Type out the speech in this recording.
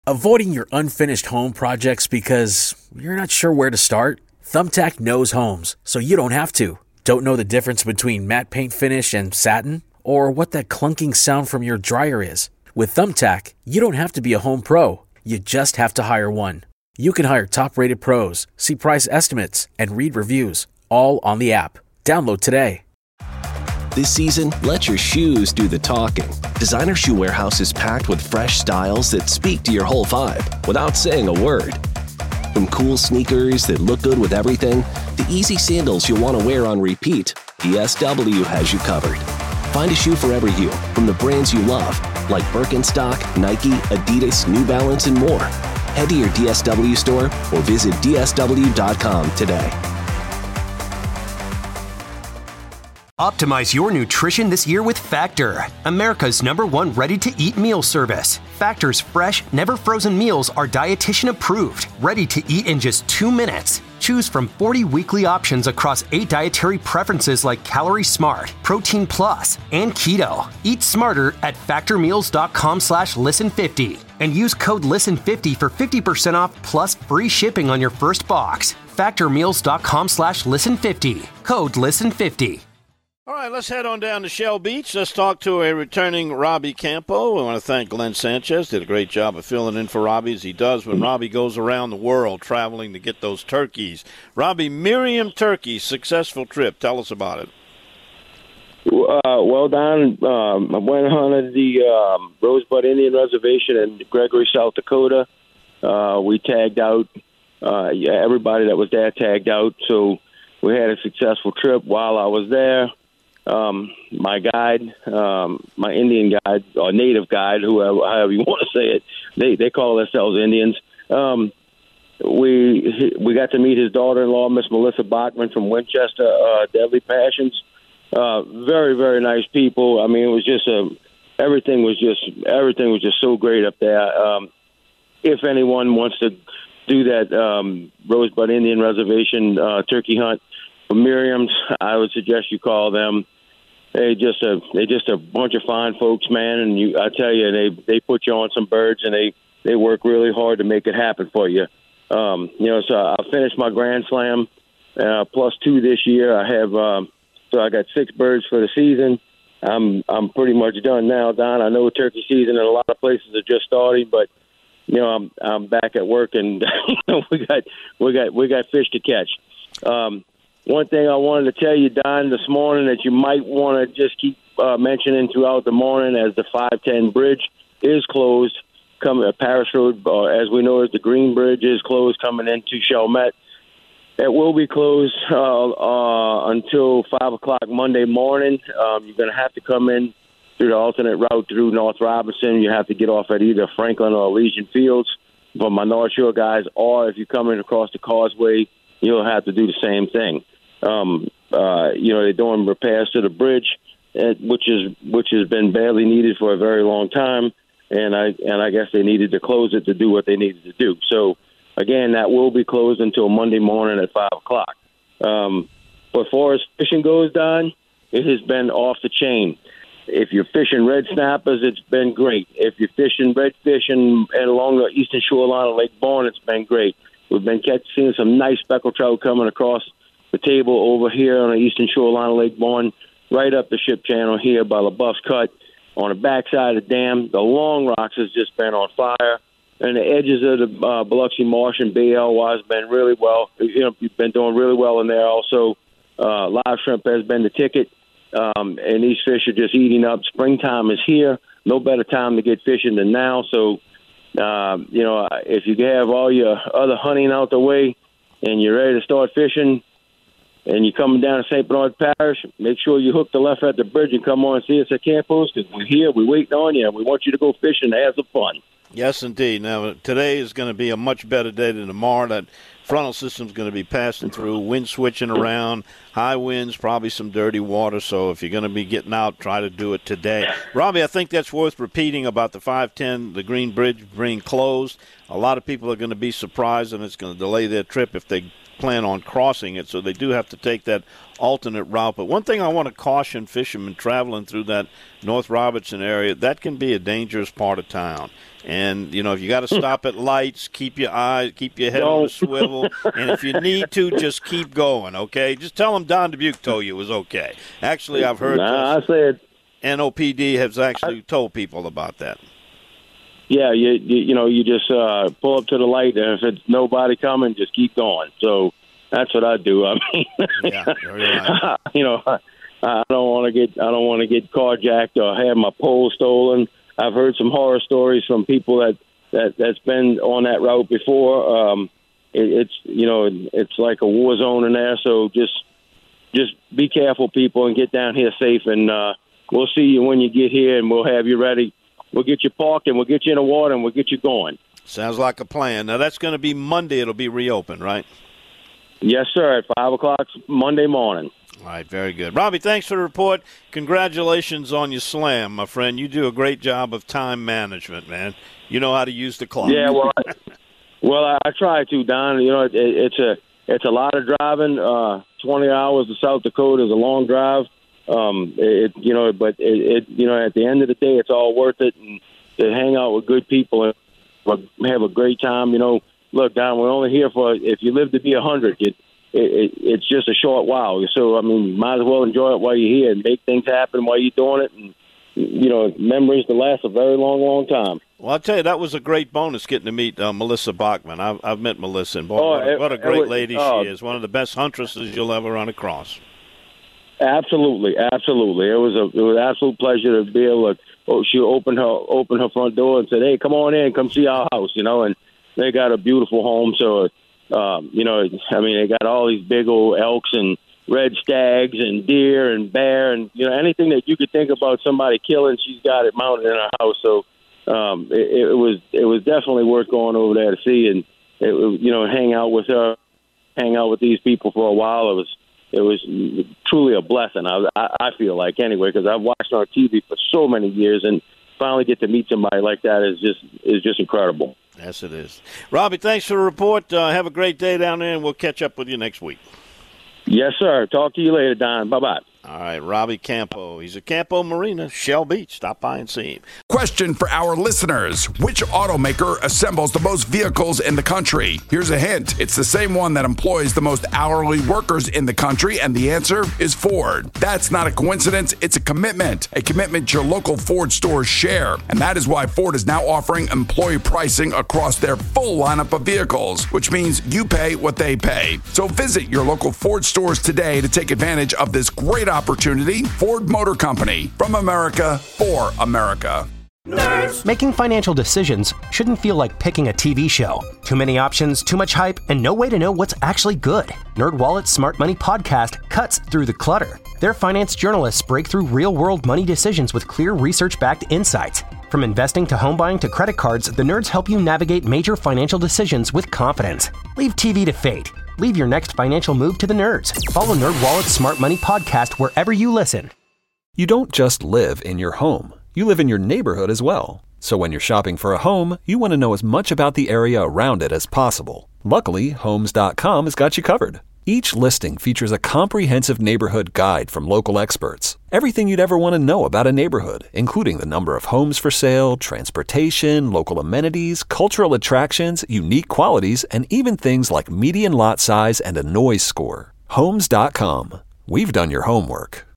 Avoiding your unfinished home projects because you're not sure where to start? Thumbtack knows homes, so you don't have to. Don't know the difference between matte paint finish and satin? Or what that clunking sound from your dryer is? With Thumbtack, you don't have to be a home pro. You just have to hire one. You can hire top-rated pros, see price estimates, and read reviews, all on the app. Download today. This season, let your shoes do the talking. Designer Shoe Warehouse is packed with fresh styles that speak to your whole vibe without saying a word. From cool sneakers that look good with everything, to easy sandals you'll want to wear on repeat, DSW has you covered. Find a shoe for every you from the brands you love, like Birkenstock, Nike, Adidas, New Balance, and more. Head to your DSW store or visit dsw.com today. Optimize your nutrition this year with Factor, America's #1 ready-to-eat meal service. Factor's fresh, never-frozen meals are dietitian approved, ready to eat in just 2 minutes. Choose from 40 weekly options across 8 dietary preferences like Calorie Smart, Protein Plus, and Keto. Eat smarter at factormeals.com/listen50 and use code LISTEN50 for 50% off plus free shipping on your first box. Factormeals.com/listen50. Code LISTEN50. All right, let's head on down to Shell Beach. Let's talk to a returning Robbie Campo. We want to thank Glenn Sanchez. Did a great job of filling in for Robbie, as he does when Robbie goes around the world traveling to get those turkeys. Robbie, Miriam Turkey, successful trip. Tell us about it. Well, Don, I went and hunted the Rosebud Indian Reservation in Gregory, South Dakota. We tagged out. Everybody that was there tagged out, so we had a successful trip. While I was there, my guide, my Indian guide or native guide, however you want to say it, they call themselves Indians. We got to meet his daughter-in-law, Miss Melissa Bachman from Winchester, Deadly Passions. Very, very nice people. I mean, it was just everything was just so great up there. If anyone wants to do that Rosebud Indian Reservation turkey hunt for Miriam's, I would suggest you call them. They just a bunch of fine folks, man, and I tell you, they put you on some birds, and they work really hard to make it happen for you. So I finished my Grand Slam plus 2 this year. I have so I got 6 birds for the season. I'm pretty much done now, Don. I know turkey season in a lot of places are just starting, but I'm back at work, and we got fish to catch. One thing I wanted to tell you, Don, this morning that you might want to just keep mentioning throughout the morning, as the 510 bridge is closed. Paris Road, as we know, as the Green Bridge is closed coming into Chalmette. It will be closed until 5 o'clock Monday morning. You're going to have to come in through the alternate route through North Robinson. You have to get off at either Franklin or Elysian Fields for my North Shore guys, or if you're coming across the causeway, you'll have to do the same thing. They're doing repairs to the bridge, which has been badly needed for a very long time, and I guess they needed to close it to do what they needed to do. So, again, that will be closed until Monday morning at 5 o'clock. But far as fishing goes, Don, it has been off the chain. If you're fishing red snappers, it's been great. If you're fishing redfish and along the eastern shoreline of Lake Bourne, it's been great. We've been seeing some nice speckled trout coming across the table over here on the eastern shoreline of Lake Bourne, right up the ship channel here by LaBeouf's Cut. On the backside of the dam, the Long Rocks has just been on fire. And the edges of the Biloxi Marsh and Bay Elwha has been really well. You've been doing really well in there. Also, live shrimp has been the ticket. And these fish are just eating up. Springtime is here. No better time to get fishing than now. So, if you have all your other hunting out the way and you're ready to start fishing and you're coming down to St. Bernard Parish, make sure you hook the left at the bridge and come on and see us at Campos, because we're here, we're waiting on you, and we want you to go fishing and have some fun. Yes, indeed. Now, today is going to be a much better day than tomorrow. That frontal system is going to be passing through, wind switching around, high winds, probably some dirty water. So if you're going to be getting out, try to do it today. Robbie, I think that's worth repeating about the 510, the Green Bridge being closed. A lot of people are going to be surprised, and it's going to delay their trip if they plan on crossing it, so they do have to take that alternate route. But one thing I want to caution fishermen traveling through that North Robertson area, that can be a dangerous part of town. And, if you got to stop at lights, keep your head on a swivel. And if you need to, just keep going, okay? Just tell them Don Dubuque told you it was okay. Actually, I've heard I said NOPD has actually told people about that. Yeah, you just pull up to the light, and if it's nobody coming, just keep going. So that's what I do. I mean, yeah, right. I don't want to get carjacked or have my pole stolen. I've heard some horror stories from people that's been on that route before. It's like a war zone in there. So just be careful, people, and get down here safe. And we'll see you when you get here, and we'll have you ready. We'll get you parked, and we'll get you in the water, and we'll get you going. Sounds like a plan. Now, that's going to be Monday. It'll be reopened, right? Yes, sir, at 5 o'clock Monday morning. All right, very good. Robbie, thanks for the report. Congratulations on your slam, my friend. You do a great job of time management, man. You know how to use the clock. Yeah, I try to, Don. It's a lot of driving. 20 hours to South Dakota is a long drive. But at the end of the day, it's all worth it. And to hang out with good people and have a great time. Look, Don, we're only here for, if you live to be 100, it's just a short while. So, you might as well enjoy it while you're here and make things happen while you're doing it. And, memories to last a very long, long time. Well, I'll tell you, that was a great bonus getting to meet Melissa Bachman. I've met Melissa, and what a great lady she is. One of the best huntresses you'll ever run across. Absolutely. It was an absolute pleasure to be able to. She opened her front door and said, "Hey, come on in, come see our house," and they got a beautiful home. So, they got all these big old elks and red stags and deer and bear and anything that you could think about somebody killing, she's got it mounted in her house. So, it was definitely worth going over there to see and hang out with her, hang out with these people for a while. It was truly a blessing. I feel like anyway, because I've watched on TV for so many years, and finally get to meet somebody like that is just incredible. Yes, it is. Robbie, thanks for the report. Have a great day down there, and we'll catch up with you next week. Yes, sir. Talk to you later, Don. Bye-bye. All right, Robbie Campo. He's at Campo Marina, Shell Beach. Stop by and see him. Question for our listeners. Which automaker assembles the most vehicles in the country? Here's a hint. It's the same one that employs the most hourly workers in the country, and the answer is Ford. That's not a coincidence. It's a commitment your local Ford stores share. And that is why Ford is now offering employee pricing across their full lineup of vehicles, which means you pay what they pay. So visit your local Ford stores today to take advantage of this great opportunity. Ford Motor Company, from America for America. Nerds. Making financial decisions shouldn't feel like picking a TV show. Too many options, too much hype, and no way to know what's actually good. NerdWallet's Smart Money Podcast cuts through the clutter. Their finance journalists break through real-world money decisions with clear research-backed insights. From investing to home buying to credit cards, the nerds help you navigate major financial decisions with confidence. Leave TV to fate. Leave your next financial move to the nerds. Follow NerdWallet's Smart Money Podcast wherever you listen. You don't just live in your home. You live in your neighborhood as well. So when you're shopping for a home, you want to know as much about the area around it as possible. Luckily, Homes.com has got you covered. Each listing features a comprehensive neighborhood guide from local experts. Everything you'd ever want to know about a neighborhood, including the number of homes for sale, transportation, local amenities, cultural attractions, unique qualities, and even things like median lot size and a noise score. Homes.com. We've done your homework.